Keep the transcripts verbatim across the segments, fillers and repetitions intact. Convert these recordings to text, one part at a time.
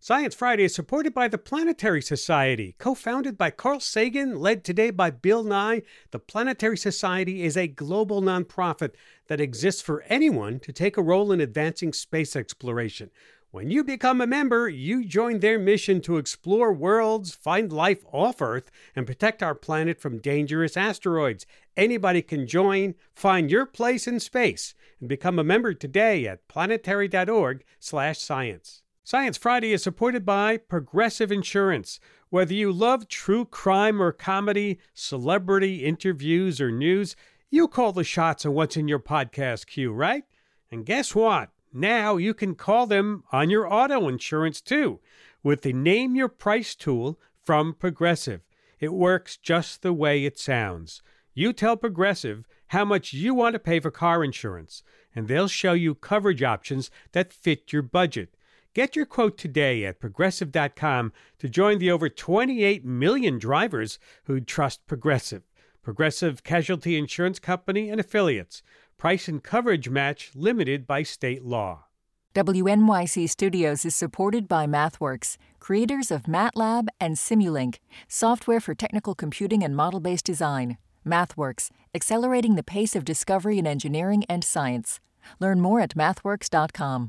Science Friday is supported by the Planetary Society. Co-founded by Carl Sagan, led today by Bill Nye, the Planetary Society is a global nonprofit that exists for anyone to take a role in advancing space exploration. When you become a member, you join their mission to explore worlds, find life off Earth, and protect our planet from dangerous asteroids. Anybody can join, find your place in space, and become a member today at planetary.org slash science. Science Friday is supported by Progressive Insurance. Whether you love true crime or comedy, celebrity interviews or news, you call the shots on what's in your podcast queue, right? And guess what? Now you can call them on your auto insurance too with the Name Your Price tool from Progressive. It works just the way it sounds. You tell Progressive how much you want to pay for car insurance, and they'll show you coverage options that fit your budget. Get your quote today at progressive dot com to join the over twenty-eight million drivers who trust Progressive. Progressive Casualty Insurance Company and Affiliates. Price and coverage match limited by state law. W N Y C Studios is supported by MathWorks, creators of MATLAB and Simulink, software for technical computing and model-based design. MathWorks, accelerating the pace of discovery in engineering and science. Learn more at mathworks dot com.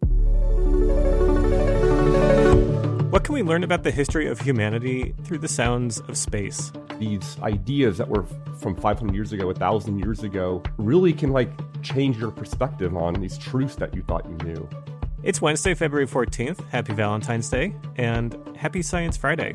What can we learn about the history of humanity through the sounds of space? These ideas that were from five hundred years ago, one thousand years ago, really can like change your perspective on these truths that you thought you knew. It's Wednesday, February fourteenth. Happy Valentine's Day and happy Science Friday.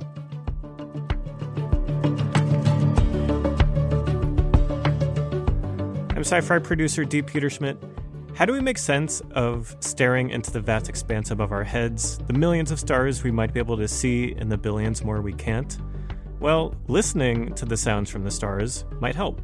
I'm sci-fi producer Dee Peterschmidt. How do we make sense of staring into the vast expanse above our heads, the millions of stars we might be able to see and the billions more we can't? Well, listening to the sounds from the stars might help.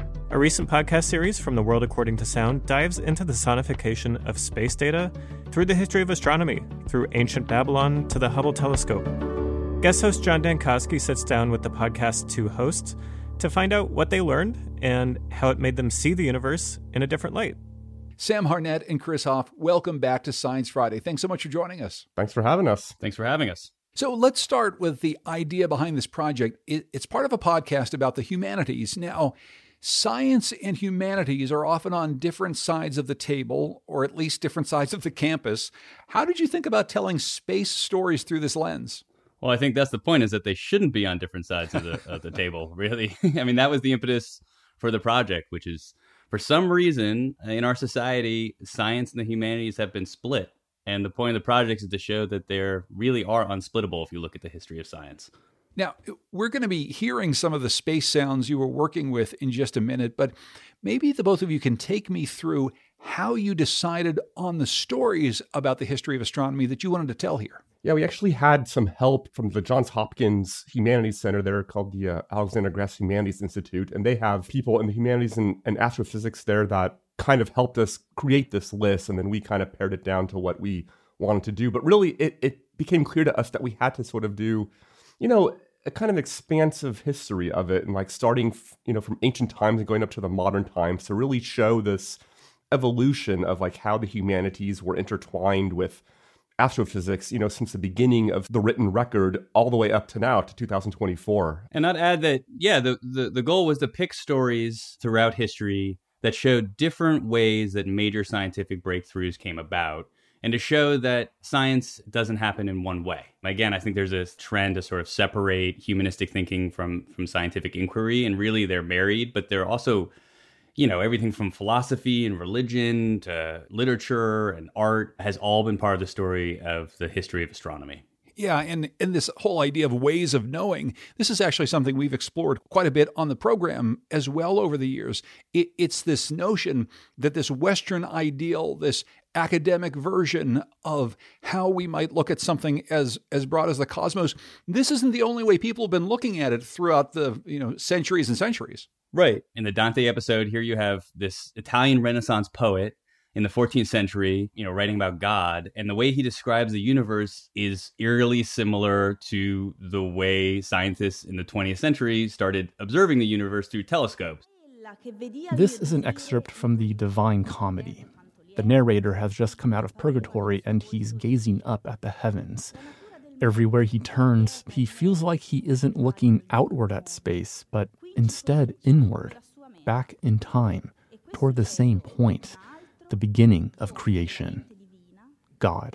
A recent podcast series from The World According to Sound dives into the sonification of space data through the history of astronomy, through ancient Babylon to the Hubble telescope. Guest host John Dankosky sits down with the podcast's two hosts to find out what they learned and how it made them see the universe in a different light. Sam Harnett and Chris Hoff, welcome back to Science Friday. Thanks so much for joining us. Thanks for having us. Thanks for having us. So let's start with the idea behind this project. It's part of a podcast about the humanities. Now, science and humanities are often on different sides of the table, or at least different sides of the campus. How did you think about telling space stories through this lens? Well, I think that's the point, is that they shouldn't be on different sides of the, of the table, really. I mean, that was the impetus for the project, which is, for some reason, in our society, science and the humanities have been split. And the point of the project is to show that they really are unsplittable if you look at the history of science. Now, we're going to be hearing some of the space sounds you were working with in just a minute, but maybe the both of you can take me through how you decided on the stories about the history of astronomy that you wanted to tell here. Yeah, we actually had some help from the Johns Hopkins Humanities Center there called the uh, Alexander Grass Humanities Institute. And they have people in the humanities and, and astrophysics there that kind of helped us create this list. And then we kind of pared it down to what we wanted to do. But really, it, it became clear to us that we had to sort of do, you know, a kind of expansive history of it. And like starting, you know, from ancient times and going up to the modern times to really show this evolution of like how the humanities were intertwined with astrophysics, you know, since the beginning of the written record all the way up to now, to two thousand twenty-four. And I'd add that, yeah, the, the, the goal was to pick stories throughout history that showed different ways that major scientific breakthroughs came about, and to show that science doesn't happen in one way. Again, I think there's a trend to sort of separate humanistic thinking from, from scientific inquiry, and really they're married, but they're also, you know, everything from philosophy and religion to literature and art has all been part of the story of the history of astronomy. Yeah, and, and this whole idea of ways of knowing, this is actually something we've explored quite a bit on the program as well over the years. It, it's this notion that this Western ideal, this academic version of how we might look at something as, as broad as the cosmos, this isn't the only way people have been looking at it throughout the, you know, centuries and centuries. Right. In the Dante episode, here you have this Italian Renaissance poet in the fourteenth century, you know, writing about God. And the way he describes the universe is eerily similar to the way scientists in the twentieth century started observing the universe through telescopes. This is an excerpt from the Divine Comedy. The narrator has just come out of purgatory and he's gazing up at the heavens. Everywhere he turns, he feels like he isn't looking outward at space, but instead inward, back in time, toward the same point, the beginning of creation. God.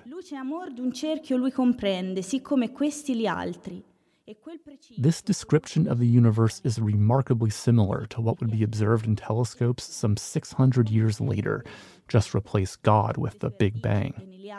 This description of the universe is remarkably similar to what would be observed in telescopes some six hundred years later. Just replace God with the Big Bang.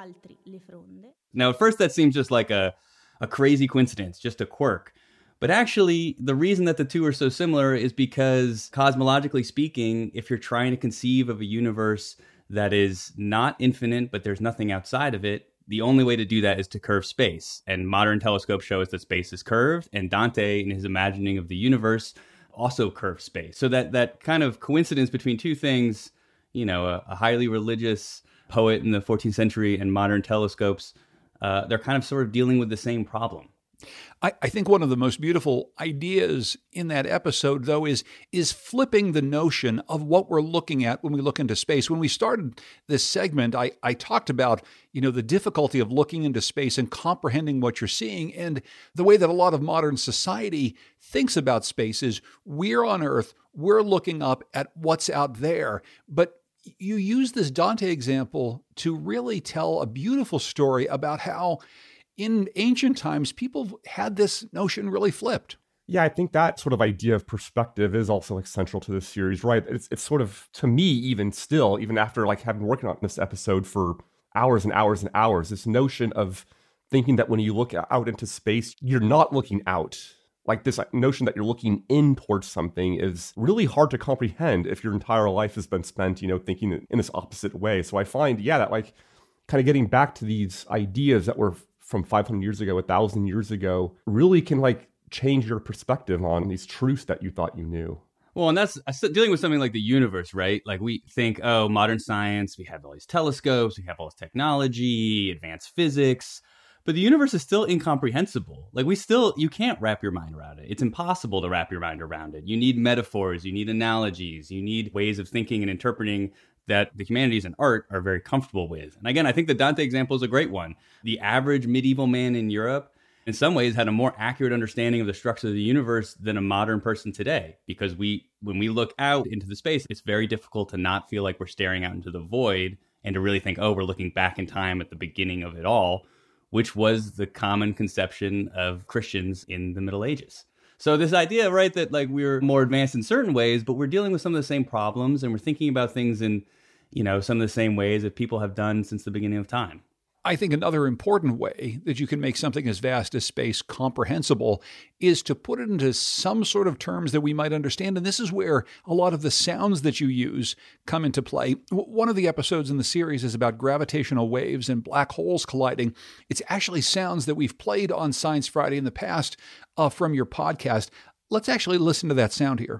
Now, at first, that seems just like a, a crazy coincidence, just a quirk. But actually, the reason that the two are so similar is because, cosmologically speaking, if you're trying to conceive of a universe that is not infinite, but there's nothing outside of it, the only way to do that is to curve space. And modern telescopes show us that space is curved, and Dante, in his imagining of the universe, also curves space. So that that kind of coincidence between two things, you know, a, a highly religious poet in the fourteenth century and modern telescopes, uh, they're kind of sort of dealing with the same problem. I, I think one of the most beautiful ideas in that episode, though, is is flipping the notion of what we're looking at when we look into space. When we started this segment, I, I talked about, you know, the difficulty of looking into space and comprehending what you're seeing. And the way that a lot of modern society thinks about space is we're on Earth, we're looking up at what's out there. But you use this Dante example to really tell a beautiful story about how in ancient times, people had this notion really flipped. Yeah, I think that sort of idea of perspective is also like central to this series, right? It's it's sort of, to me, even still, even after like having working on this episode for hours and hours and hours, this notion of thinking that when you look out into space, you're not looking out. Like this notion that you're looking in towards something is really hard to comprehend if your entire life has been spent, you know, thinking in this opposite way. So I find, yeah, that like kind of getting back to these ideas that were from five hundred years ago, one thousand years ago, really can like change your perspective on these truths that you thought you knew. Well, and that's dealing with something like the universe, right? Like we think, oh, modern science, we have all these telescopes, we have all this technology, advanced physics, but the universe is still incomprehensible. Like we still, you can't wrap your mind around it. It's impossible to wrap your mind around it. You need metaphors, you need analogies, you need ways of thinking and interpreting that the humanities and art are very comfortable with. And again, I think the Dante example is a great one. The average medieval man in Europe, in some ways, had a more accurate understanding of the structure of the universe than a modern person today. Because we, when we look out into the space, it's very difficult to not feel like we're staring out into the void and to really think, oh, we're looking back in time at the beginning of it all, which was the common conception of Christians in the Middle Ages. So this idea, right, that like we're more advanced in certain ways, but we're dealing with some of the same problems and we're thinking about things in, you know, some of the same ways that people have done since the beginning of time. I think another important way that you can make something as vast as space comprehensible is to put it into some sort of terms that we might understand. And this is where a lot of the sounds that you use come into play. One of the episodes in the series is about gravitational waves and black holes colliding. It's actually sounds that we've played on Science Friday in the past uh, from your podcast. Let's actually listen to that sound here.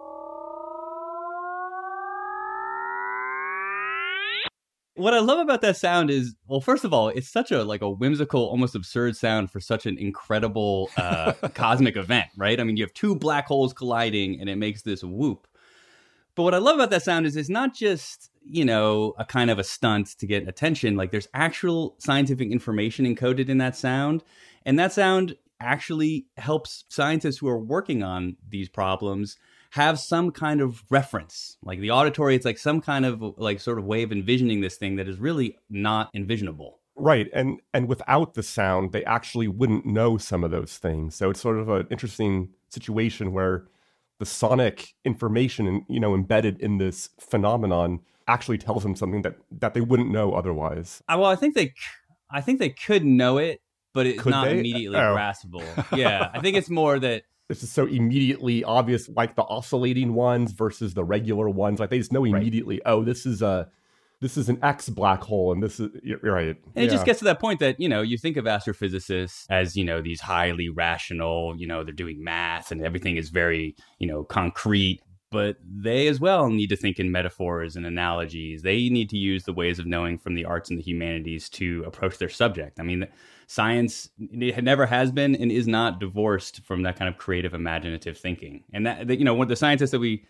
What I love about that sound is, well, first of all, it's such a like a whimsical, almost absurd sound for such an incredible uh, cosmic event, right? I mean, you have two black holes colliding and it makes this whoop. But what I love about that sound is it's not just, you know, a kind of a stunt to get attention. Like there's actual scientific information encoded in that sound. And that sound actually helps scientists who are working on these problems have some kind of reference. Like the auditory, it's like some kind of like sort of way of envisioning this thing that is really not envisionable. Right. And and without the sound, they actually wouldn't know some of those things. So it's sort of an interesting situation where the sonic information, you know, embedded in this phenomenon actually tells them something that, that they wouldn't know otherwise. Well, I think they I think they could know it, but it's Could not they? immediately Oh. graspable. Yeah. I think it's more that This is so immediately obvious, like the oscillating ones versus the regular ones. Like they just know immediately, oh, this is a this is an X black hole, and this is you're right. And it Yeah. just gets to that point that, you know, you think of astrophysicists as, you know, these highly rational, you know, they're doing math and everything is very, you know, concrete. But they as well need to think in metaphors and analogies. They need to use the ways of knowing from the arts and the humanities to approach their subject. I mean, science it never has been and is not divorced from that kind of creative, imaginative thinking. And that, that you know, one of the scientists that we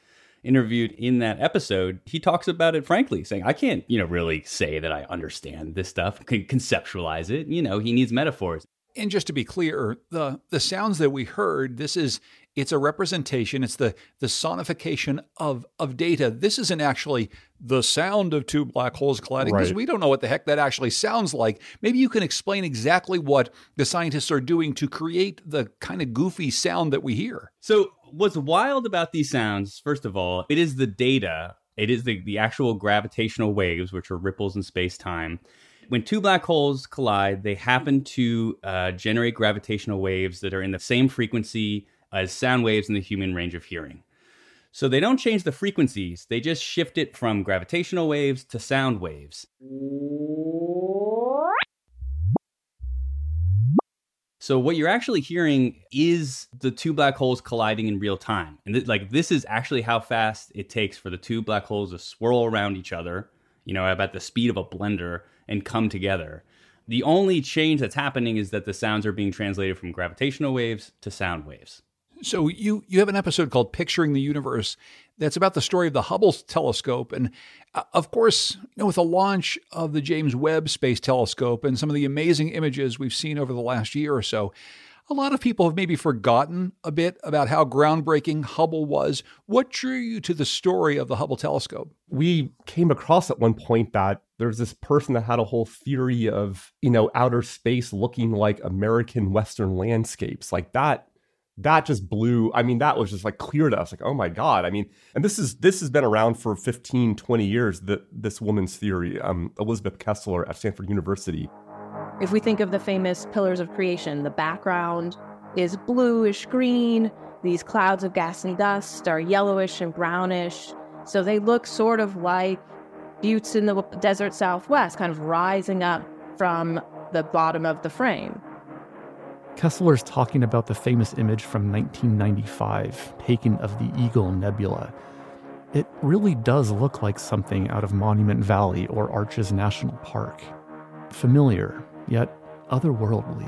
interviewed in that episode, he talks about it frankly, saying, I can't, you know, really say that I understand this stuff, can conceptualize it. You know, he needs metaphors. And just to be clear, the the sounds that we heard, this is, it's a representation. It's the the sonification of of data. This isn't actually the sound of two black holes colliding, because Right. we don't know what the heck that actually sounds like. Maybe you can explain exactly what the scientists are doing to create the kind of goofy sound that we hear. So what's wild about these sounds, first of all, it is the data. It is the, the actual gravitational waves, which are ripples in space-time. When two black holes collide, they happen to uh, generate gravitational waves that are in the same frequency as sound waves in the human range of hearing. So they don't change the frequencies. They just shift it from gravitational waves to sound waves. So what you're actually hearing is the two black holes colliding in real time. And th- like this is actually how fast it takes for the two black holes to swirl around each other, you know, about the speed of a blender, and come together. The only change that's happening is that the sounds are being translated from gravitational waves to sound waves. So you you have an episode called Picturing the Universe that's about the story of the Hubble telescope. And uh, of course, you know, with the launch of the James Webb Space Telescope and some of the amazing images we've seen over the last year or so, a lot of people have maybe forgotten a bit about how groundbreaking Hubble was. What drew you to the story of the Hubble telescope? We came across at one point that there's this person that had a whole theory of, you know, outer space looking like American Western landscapes. Like that, that just blew, I mean, that was just like clear to us. Like, oh my God. I mean, and this is, this has been around for fifteen, twenty years, that this woman's theory, um, Elizabeth Kessler at Stanford University. If we think of the famous pillars of creation, the background is bluish green. These clouds of gas and dust are yellowish and brownish. So they look sort of like buttes in the desert Southwest, kind of rising up from the bottom of the frame. Kessler's talking about the famous image from nineteen ninety-five, taken of the Eagle Nebula. It really does look like something out of Monument Valley or Arches National Park. Familiar, yet otherworldly.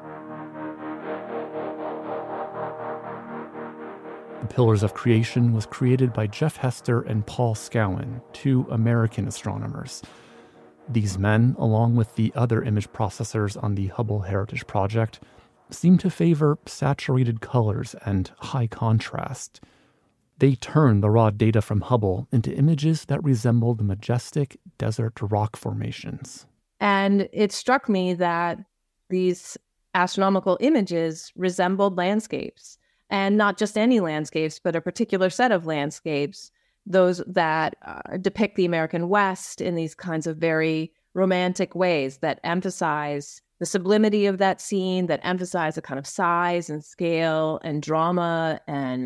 The Pillars of Creation was created by Jeff Hester and Paul Scowen, two American astronomers. These men, along with the other image processors on the Hubble Heritage Project, seem to favor saturated colors and high contrast. They turn the raw data from Hubble into images that resembled majestic desert rock formations. And it struck me that these astronomical images resembled landscapes, and not just any landscapes, but a particular set of landscapes, those that uh, depict the American West in these kinds of very romantic ways that emphasize the sublimity of that scene, that emphasize the kind of size and scale and drama and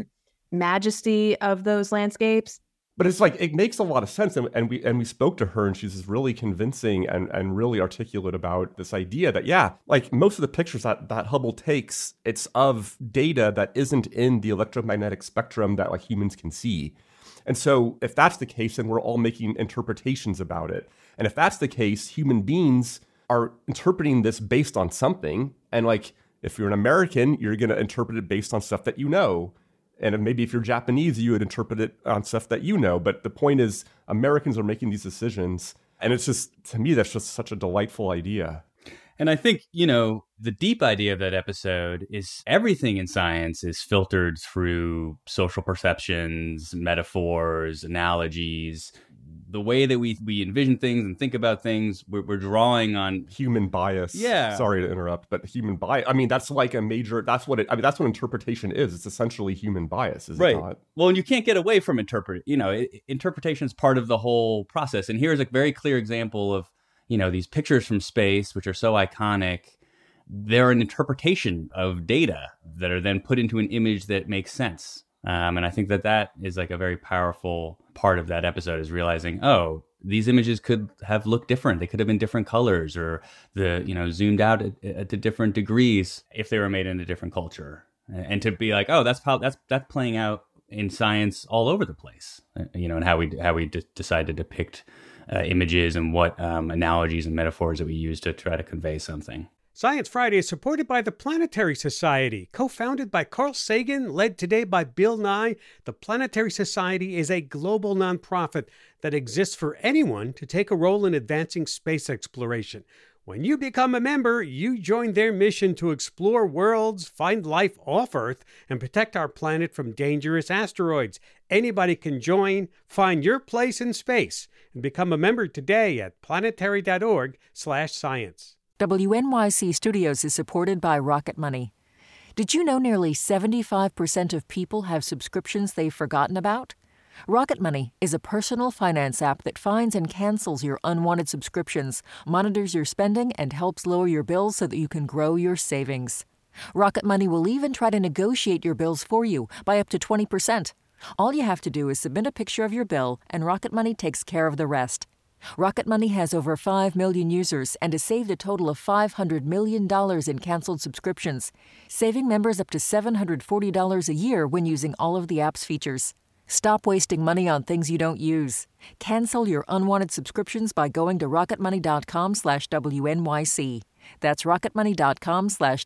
majesty of those landscapes. But it's like, it makes a lot of sense. And, and we and we spoke to her, and she's just really convincing and, and really articulate about this idea that, yeah, like most of the pictures that, that Hubble takes, it's of data that isn't in the electromagnetic spectrum that like humans can see. And so if that's the case, then we're all making interpretations about it. And if that's the case, human beings are interpreting this based on something. And like, if you're an American, you're going to interpret it based on stuff that you know. And maybe if you're Japanese, you would interpret it on stuff that you know. But the point is, Americans are making these decisions. And it's just, to me, that's just such a delightful idea. And I think, you know, the deep idea of that episode is everything in science is filtered through social perceptions, metaphors, analogies. The way that we, we envision things and think about things, we're, we're drawing on human bias. Yeah. Sorry to interrupt, but human bias. I mean, that's like a major, that's what it, I mean, that's what interpretation is. It's essentially human bias, is right. it not? Well, and you can't get away from interpret, you know, it, interpretation is part of the whole process. And here's a very clear example of, you know, these pictures from space, which are so iconic. They're an interpretation of data that are then put into an image that makes sense. Um, and I think that that is like a very powerful part of that episode, is realizing, oh, these images could have looked different. They could have been different colors, or the, you know, zoomed out at, at to different degrees if they were made in a different culture. And to be like, oh, that's how that's that's playing out in science all over the place, you know, and how we how we d- decide to depict uh, images and what um, analogies and metaphors that we use to try to convey something. Science Friday is supported by the Planetary Society. Co-founded by Carl Sagan, led today by Bill Nye, the Planetary Society is a global nonprofit that exists for anyone to take a role in advancing space exploration. When you become a member, you join their mission to explore worlds, find life off Earth, and protect our planet from dangerous asteroids. Anybody can join. Find your place in space and become a member today at planetary.org slash science. W N Y C Studios is supported by Rocket Money. Did you know nearly seventy-five percent of people have subscriptions they've forgotten about? Rocket Money is a personal finance app that finds and cancels your unwanted subscriptions, monitors your spending, and helps lower your bills so that you can grow your savings. Rocket Money will even try to negotiate your bills for you by up to twenty percent. All you have to do is submit a picture of your bill, and Rocket Money takes care of the rest. Rocket Money has over five million users and has saved a total of five hundred million dollars in canceled subscriptions, saving members up to seven hundred forty dollars a year when using all of the app's features. Stop wasting money on things you don't use. Cancel your unwanted subscriptions by going to rocketmoney.com slash WNYC. That's rocketmoney.com slash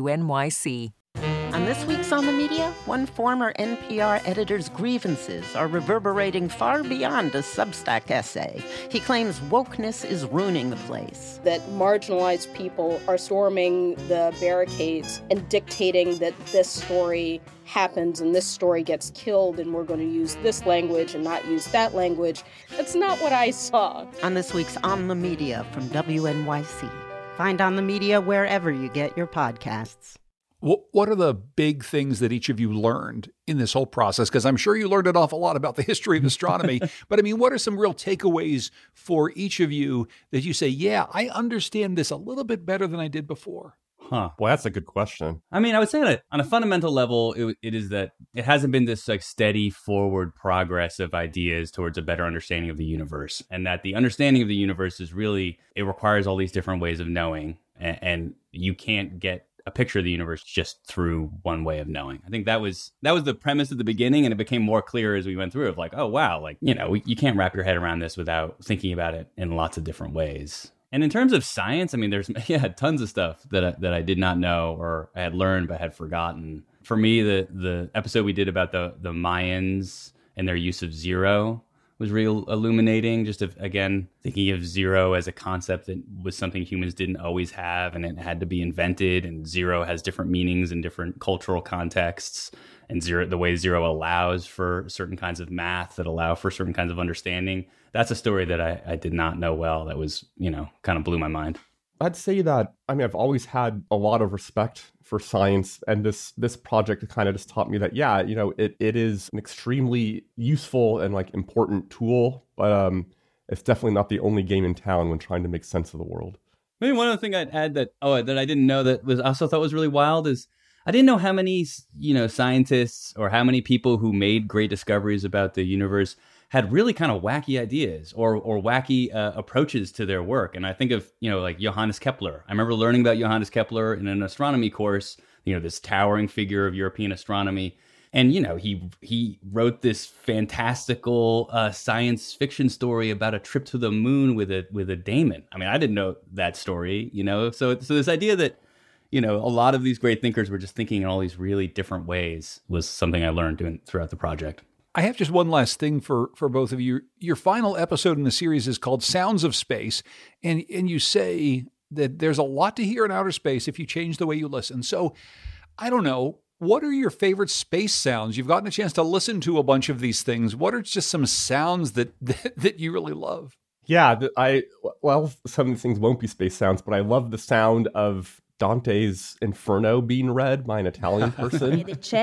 WNYC. On this week's On the Media, one former N P R editor's grievances are reverberating far beyond a Substack essay. He claims wokeness is ruining the place. That marginalized people are storming the barricades and dictating that this story happens and this story gets killed and we're going to use this language and not use that language. That's not what I saw. On this week's On the Media from W N Y C. Find On the Media wherever you get your podcasts. What are the big things that each of you learned in this whole process? Because I'm sure you learned an awful lot about the history of astronomy. But I mean, what are some real takeaways for each of you that you say, yeah, I understand this a little bit better than I did before? Huh. Well, that's a good question. I mean, I would say on a, on a fundamental level, it, it is that it hasn't been this like steady forward progress of ideas towards a better understanding of the universe. And that the understanding of the universe is really, it requires all these different ways of knowing. And, and you can't get a picture of the universe just through one way of knowing. I think that was that was the premise at the beginning, and it became more clear as we went through of like, oh, wow, like, you know, we, you can't wrap your head around this without thinking about it in lots of different ways. And in terms of science, I mean, there's, yeah, tons of stuff that I, that I did not know or I had learned but had forgotten. For me, the the episode we did about the the Mayans and their use of zero was real illuminating. Just of, again, thinking of zero as a concept that was something humans didn't always have and it had to be invented. And zero has different meanings in different cultural contexts. And zero, the way zero allows for certain kinds of math that allow for certain kinds of understanding. That's a story that I, I did not know well. That was, you know, kind of blew my mind. I'd say that, I mean, I've always had a lot of respect for science, and this this project kind of just taught me that, yeah, you know, it, it is an extremely useful and like important tool, but um, it's definitely not the only game in town when trying to make sense of the world. Maybe one other thing I'd add that, oh, that I didn't know that was also thought was really wild is I didn't know how many, you know, scientists or how many people who made great discoveries about the universe had really kind of wacky ideas or or wacky uh, approaches to their work. And I think of, you know, like Johannes Kepler. I remember learning about Johannes Kepler in an astronomy course, you know, this towering figure of European astronomy. And, you know, he he wrote this fantastical uh, science fiction story about a trip to the moon with a with a daemon. I mean, I didn't know that story, you know. So so this idea that, you know, a lot of these great thinkers were just thinking in all these really different ways was something I learned doing throughout the project. I have just one last thing for, for both of you. Your final episode in the series is called Sounds of Space, and, and you say that there's a lot to hear in outer space if you change the way you listen. So, I don't know, what are your favorite space sounds? You've gotten a chance to listen to a bunch of these things. What are just some sounds that that, that you really love? Yeah, I well, some of the things won't be space sounds, but I love the sound of Dante's Inferno being read by an Italian person.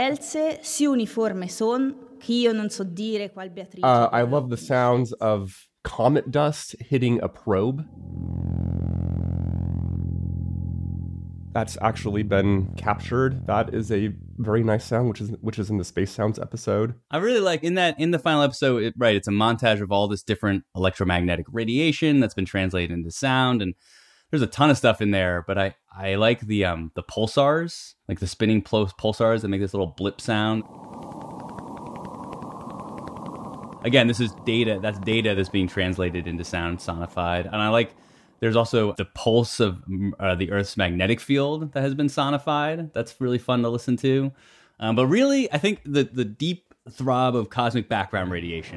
uh, I love the sounds of comet dust hitting a probe. That's actually been captured. That is a very nice sound, which is which is in the Space Sounds episode. I really like in that in the final episode, it, right? It's a montage of all this different electromagnetic radiation that's been translated into sound, and there's a ton of stuff in there. But I, I like the um the pulsars, like the spinning pul- pulsars that make this little blip sound. Again, this is data. That's data that's being translated into sound, sonified, and I like There's also the pulse of uh, the Earth's magnetic field that has been sonified. That's really fun to listen to. Um, but really, I think the, the deep throb of cosmic background radiation.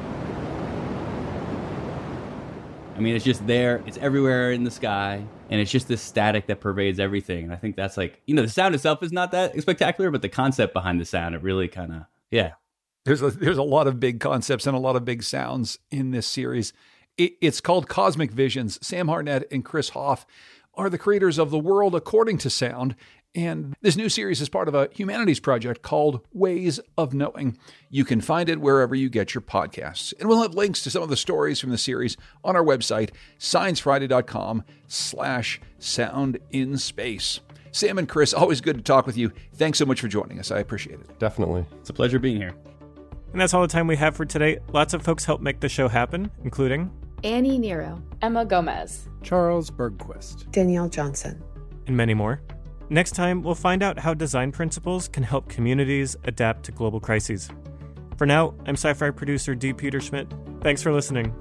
I mean, it's just there. It's everywhere in the sky. And it's just this static that pervades everything. And I think that's like, you know, the sound itself is not that spectacular, but the concept behind the sound, it really kind of, yeah. There's a, there's a lot of big concepts and a lot of big sounds in this series. It, it's called Cosmic Visions. Sam Harnett and Chris Hoff are the creators of The World According to Sound. And this new series is part of a humanities project called Ways of Knowing. You can find it wherever you get your podcasts. And we'll have links to some of the stories from the series on our website, sciencefriday.com slash sound in space. Sam and Chris, always good to talk with you. Thanks so much for joining us. I appreciate it. Definitely. It's a pleasure being here. And that's all the time we have for today. Lots of folks helped make the show happen, including Annie Nero, Emma Gomez, Charles Bergquist, Danielle Johnson, and many more. Next time, we'll find out how design principles can help communities adapt to global crises. For now, I'm sci-fi producer Dee Peterschmidt. Thanks for listening.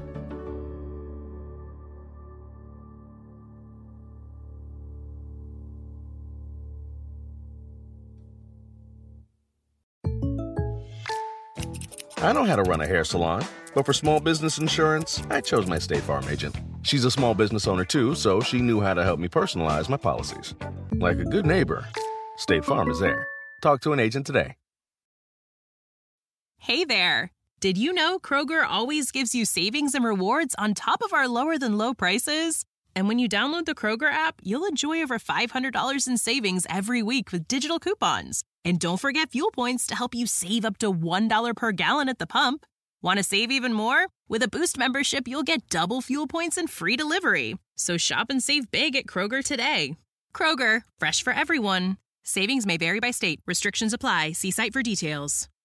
I know how to run a hair salon, but for small business insurance, I chose my State Farm agent. She's a small business owner too, so she knew how to help me personalize my policies. Like a good neighbor, State Farm is there. Talk to an agent today. Hey there! Did you know Kroger always gives you savings and rewards on top of our lower-than-low prices? And when you download the Kroger app, you'll enjoy over five hundred dollars in savings every week with digital coupons. And don't forget fuel points to help you save up to one dollar per gallon at the pump. Want to save even more? With a Boost membership, you'll get double fuel points and free delivery. So shop and save big at Kroger today. Kroger, fresh for everyone. Savings may vary by state. Restrictions apply. See site for details.